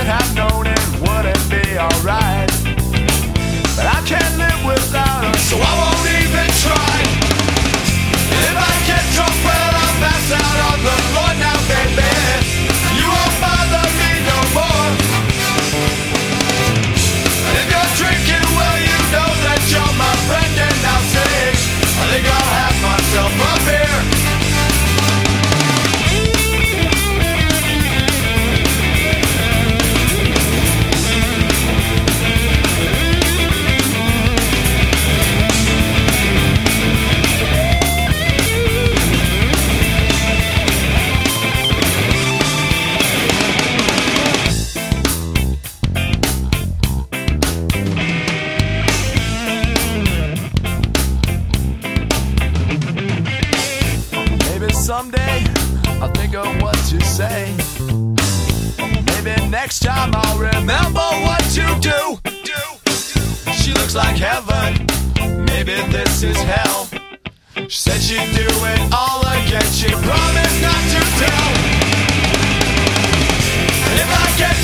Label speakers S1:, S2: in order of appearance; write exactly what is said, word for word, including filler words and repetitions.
S1: should have known it wouldn't be alright. But I can't live without her, so I won't even try. If I get drunk, well, I'll pass out on the floor now, baby. You won't bother me no more. If you're drinking, well, you know that you're my friend, and I'll say, I think I'll have myself a beer. Someday I'll think of what to say. Maybe next time I'll remember what to do. She looks like heaven, maybe this is hell. She said she'd do it all again, she promised not to tell. If I get